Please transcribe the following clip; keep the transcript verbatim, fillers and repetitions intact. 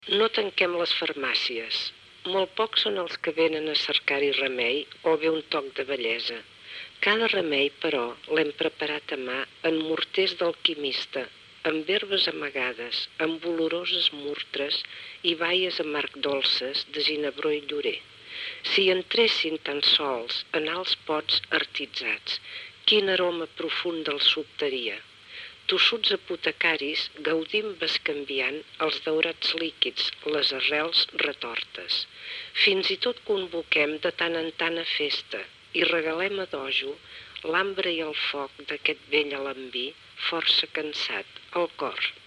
No tanquem les farmàcies. Molt pocs són els que venen a cercar-hi remei o bé un toc de bellesa. Cada remei, però, l'hem preparat a mà en morters d'alquimista, amb herbes amagades, amb oloroses murtres i baies amarg dolces de ginebró i llorer. Si entressin tan sols en alts pots artitzats, quin aroma profund els sobtaria. Tossuts apotecaris gaudim bescanviant els daurats líquids, les arrels retortes. Fins i tot convoquem de tant en tant a festa i regalem a dojo l'ambre i el foc d'aquest vell alambí força cansat, al cor.